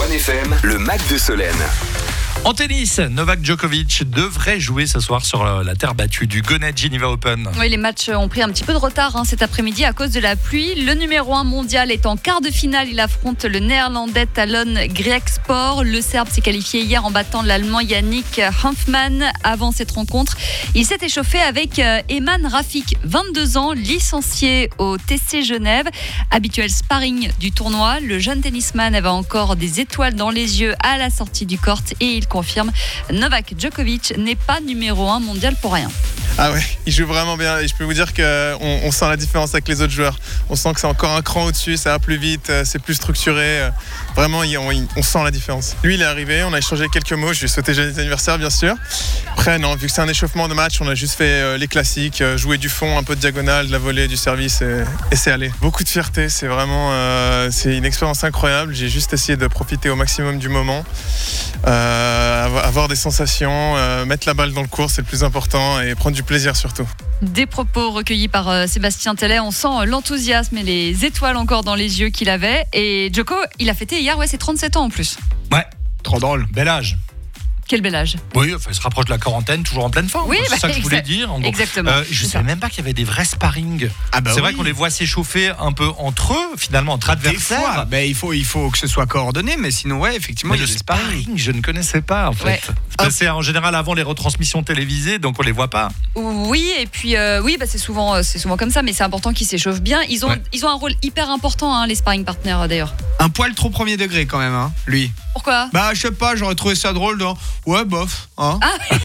Fun FM, le Mac de Solène. En tennis, Novak Djokovic devrait jouer ce soir sur la terre battue du Gonnet Geneva Open. Oui, les matchs ont pris un petit peu de retard cet après-midi à cause de la pluie. Le numéro 1 mondial est en quart de finale. Il affronte le néerlandais Talon Griekspoor. Le Serbe s'est qualifié hier en battant l'Allemand Yannick Hanfmann. Avant cette rencontre, il s'est échauffé avec Eman Rafik, 22 ans, licencié au TC Genève. Habituel sparring du tournoi, le jeune tennisman avait encore des étoiles dans les yeux à la sortie du court et il confirme, Novak Djokovic n'est pas numéro 1 mondial pour rien. Ah ouais, il joue vraiment bien et je peux vous dire qu'on sent la différence avec les autres joueurs. On sent que c'est encore un cran au-dessus, ça va plus vite, c'est plus structuré. Vraiment, on sent la différence. Lui, il est arrivé, on a échangé quelques mots, je lui ai souhaité joyeux anniversaire bien sûr. Après, non, vu que c'est un échauffement de match, on a juste fait les classiques, jouer du fond, un peu de diagonale, de la volée, du service et c'est allé. Beaucoup de fierté, c'est vraiment c'est une expérience incroyable. J'ai juste essayé de profiter au maximum du moment, avoir des sensations, mettre la balle dans le court, c'est le plus important et prendre du plaisir surtout. Des propos recueillis par Sébastien Tellet. On sent l'enthousiasme et les étoiles encore dans les yeux qu'il avait. Et Djoko, il a fêté hier, ses 37 ans en plus. Ouais, trop drôle, bel âge. Quel bel âge. Oui, il se rapproche de la quarantaine, toujours en pleine forme. Oui, c'est ça que je voulais dire. Exactement. Je ne savais même pas qu'il y avait des vrais sparring. C'est vrai qu'on les voit s'échauffer un peu entre eux, finalement, entre adversaires. Il faut que ce soit coordonné, mais sinon, effectivement, il y a des sparring. Je ne connaissais pas, en fait. Ouais. C'est en général avant les retransmissions télévisées, donc on les voit pas. Oui, et puis c'est souvent comme ça, mais c'est important qu'ils s'échauffent bien. Ils ont un rôle hyper important, les sparring partners d'ailleurs. Un poil trop premier degré quand même, lui. Pourquoi ? Je sais pas, j'aurais trouvé ça drôle. Ouais, bof.